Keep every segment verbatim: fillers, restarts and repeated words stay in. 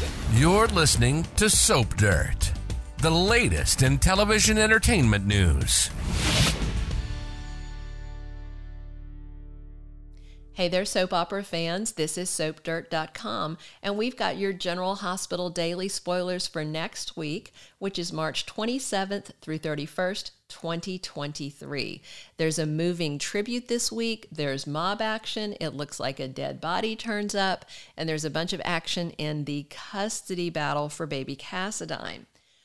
You're listening to Soap Dirt, the latest in television entertainment news. Hey there, soap opera fans. This is soap dirt dot com, and we've got your General Hospital daily spoilers for next week, which is March twenty-seventh through thirty-first, twenty twenty-three. There's a moving tribute this week. There's mob action. It looks like a dead body turns up, and there's a bunch of action in the custody battle for baby Cassadine.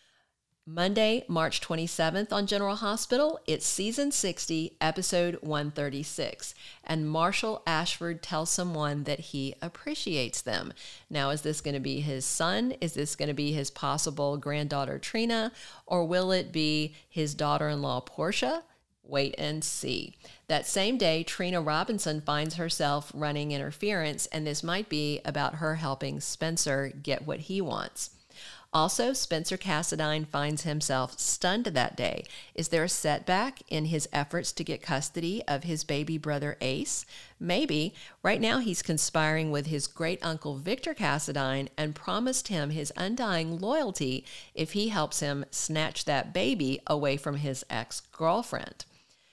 Monday, March twenty-seventh on General Hospital, it's season sixty, episode one thirty-six, and Marshall Ashford tells someone that he appreciates them. Now, is this going to be his son? Is this going to be his possible granddaughter Trina? Or will it be his daughter-in-law Portia? Wait and see. That same day, Trina Robinson finds herself running interference, and this might be about her helping Spencer get what he wants. Also, Spencer Cassadine finds himself stunned that day. Is there a setback in his efforts to get custody of his baby brother Ace? Maybe. Right now he's conspiring with his great-uncle Victor Cassadine and promised him his undying loyalty if he helps him snatch that baby away from his ex-girlfriend.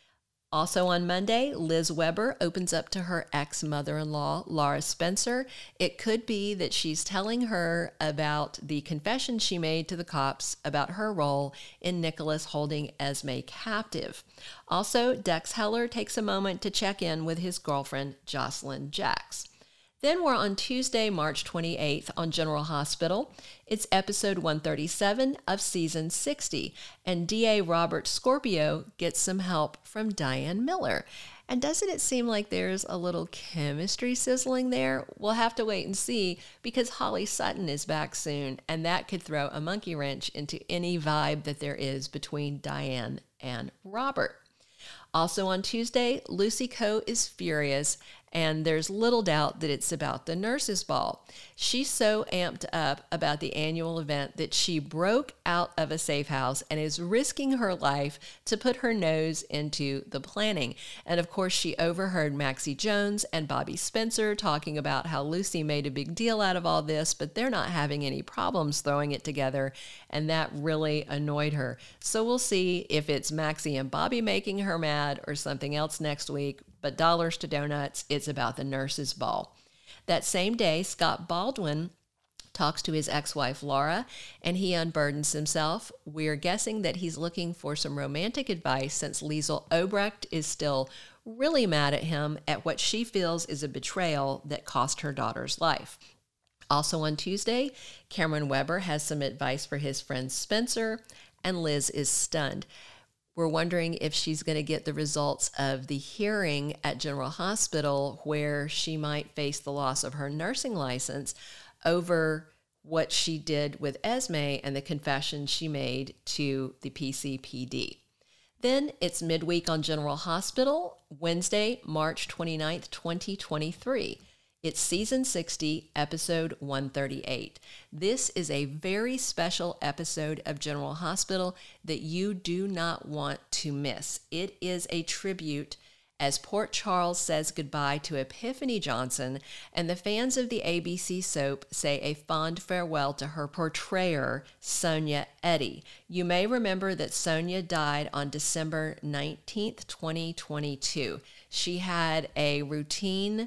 Also on Monday, Liz Weber opens up to her ex-mother-in-law, Laura Spencer. It could be that she's telling her about the confession she made to the cops about her role in Nicholas holding Esme captive. Also, Dex Heller takes a moment to check in with his girlfriend, Jocelyn Jacks. Then we're on Tuesday, March twenty-eighth on General Hospital. It's episode one thirty-seven of season sixty, and D A Robert Scorpio gets some help from Diane Miller. And doesn't it seem like there's a little chemistry sizzling there? We'll have to wait and see, because Holly Sutton is back soon, and that could throw a monkey wrench into any vibe that there is between Diane and Robert. Also on Tuesday, Lucy Coe is furious, and there's little doubt that it's about the nurses' ball. She's so amped up about the annual event that she broke out of a safe house and is risking her life to put her nose into the planning. And of course, she overheard Maxie Jones and Bobby Spencer talking about how Lucy made a big deal out of all this, but they're not having any problems throwing it together, and that really annoyed her. So we'll see if it's Maxie and Bobby making her mad or something else next week, but dollars to donuts, it's about the nurses' ball. That same day, Scott Baldwin talks to his ex-wife Laura, and he unburdens himself. We're guessing that he's looking for some romantic advice, since Liesl Obrecht is still really mad at him at what she feels is a betrayal that cost her daughter's life. Also on Tuesday, Cameron Weber has some advice for his friend Spencer, and Liz is stunned. We're wondering if she's going to get the results of the hearing at General Hospital, where she might face the loss of her nursing license over what she did with Esme and the confession she made to the P C P D. Then it's midweek on General Hospital, Wednesday, March twenty-ninth, twenty twenty-three. It's season sixty, episode one thirty-eight. This is a very special episode of General Hospital that you do not want to miss. It is a tribute as Port Charles says goodbye to Epiphany Johnson, and the fans of the A B C soap say a fond farewell to her portrayer, Sonia Eddy. You may remember that Sonia died on December nineteenth, twenty twenty-two. She had a routine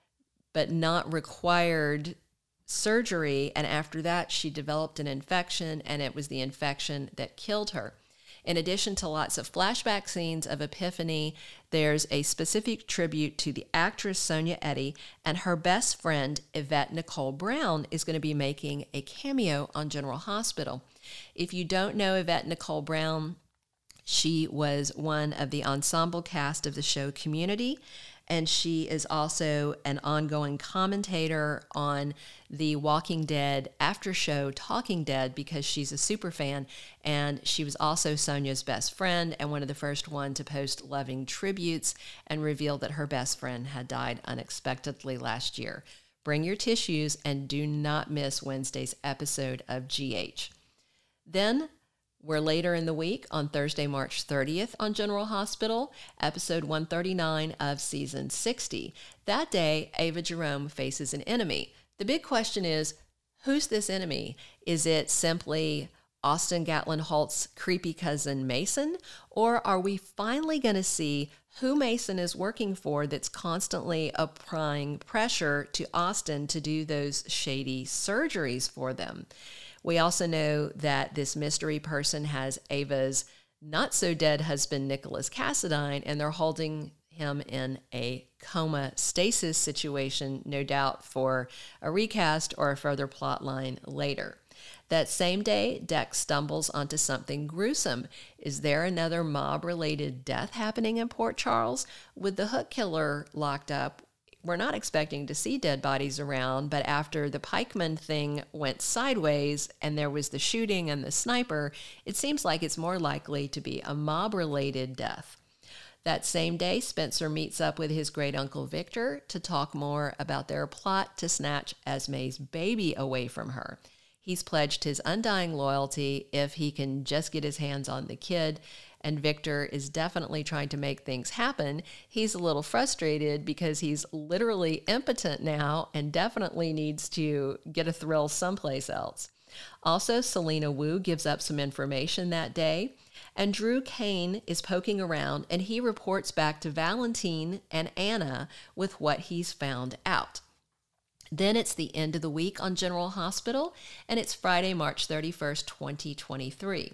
but not required surgery, and after that she developed an infection, and it was the infection that killed her. In addition to lots of flashback scenes of Epiphany, there's a specific tribute to the actress Sonia Eddy, and her best friend Yvette Nicole Brown is going to be making a cameo on General Hospital. If you don't know Yvette Nicole Brown, she was one of the ensemble cast of the show Community, and she is also an ongoing commentator on the Walking Dead after show Talking Dead, because she's a super fan, and she was also Sonia's best friend and one of the first one to post loving tributes and reveal that her best friend had died unexpectedly last year. Bring your tissues and do not miss Wednesday's episode of G H. Then we're later in the week on Thursday, March thirtieth on General Hospital, episode one thirty-nine of season sixty. That day, Ava Jerome faces an enemy. The big question is, Who's this enemy? Is it simply Austin Gatlin Holt's creepy cousin Mason? Or are we finally going to see who Mason is working for that's constantly applying pressure to Austin to do those shady surgeries for them? We also know that this mystery person has Ava's not-so-dead husband, Nicholas Cassadine, and they're holding him in a coma stasis situation, no doubt for a recast or a further plot line later. That same day, Dex stumbles onto something gruesome. Is there another mob-related death happening in Port Charles? With the hook killer locked up, we're not expecting to see dead bodies around, but after the Pikeman thing went sideways and there was the shooting and the sniper, it seems like it's more likely to be a mob-related death. That same day, Spencer meets up with his great-uncle Victor to talk more about their plot to snatch Esme's baby away from her. He's pledged his undying loyalty if he can just get his hands on the kid, and Victor is definitely trying to make things happen. He's a little frustrated because he's literally impotent now and definitely needs to get a thrill someplace else. Also, Selena Wu gives up some information that day, and Drew Kane is poking around, and he reports back to Valentine and Anna with what he's found out. Then it's the end of the week on General Hospital, and it's Friday, March thirty-first, twenty twenty-three.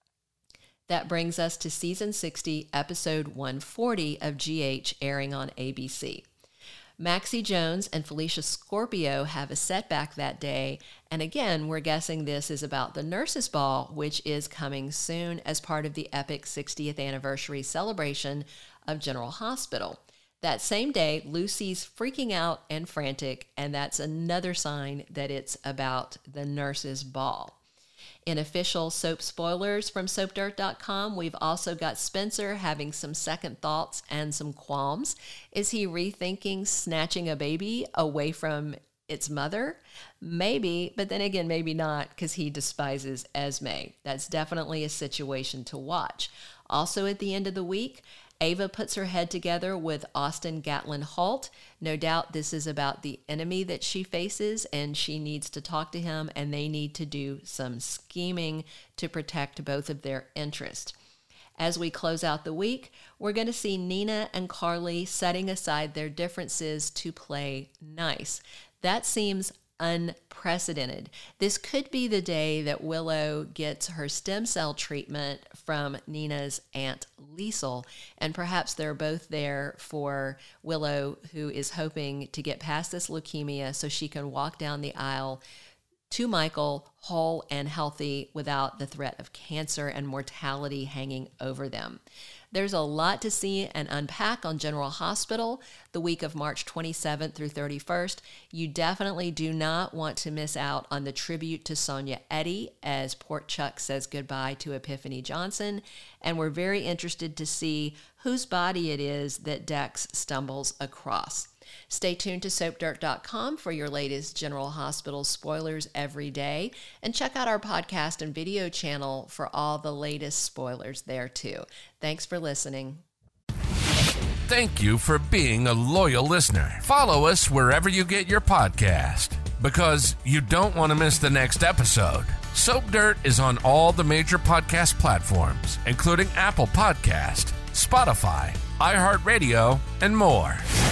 That brings us to Season sixty, Episode one forty of G H, airing on A B C. Maxie Jones and Felicia Scorpio have a setback that day, and again, we're guessing this is about the Nurses' Ball, which is coming soon as part of the epic sixtieth anniversary celebration of General Hospital. That same day, Lucy's freaking out and frantic, and that's another sign that it's about the Nurses' Ball. In official soap spoilers from soap dirt dot com, we've also got Spencer having some second thoughts and some qualms. Is he rethinking snatching a baby away from its mother? Maybe, but then again, maybe not, because he despises Esme. That's definitely a situation to watch. Also at the end of the week, Ava puts her head together with Austin Gatlin Holt. No doubt this is about the enemy that she faces, and she needs to talk to him, and they need to do some scheming to protect both of their interests. As we close out the week, we're going to see Nina and Carly setting aside their differences to play nice. That seems unprecedented. This could be the day that Willow gets her stem cell treatment from Nina's Aunt Liesel, and perhaps they're both there for Willow, who is hoping to get past this leukemia so she can walk down the aisle to Michael whole and healthy without the threat of cancer and mortality hanging over them. There's a lot to see and unpack on General Hospital the week of March twenty-seventh through thirty-first. You definitely do not want to miss out on the tribute to Sonia Eddy as Port Chuck says goodbye to Epiphany Johnson, and we're very interested to see whose body it is that Dex stumbles across. Stay tuned to soap dirt dot com for your latest General Hospital spoilers every day, and check out our podcast and video channel for all the latest spoilers there too. Thanks for listening. Thank you for being a loyal listener. Follow us wherever you get your podcast, because you don't want to miss the next episode. Soap Dirt is on all the major podcast platforms, including Apple Podcast, Spotify, iHeartRadio, and more.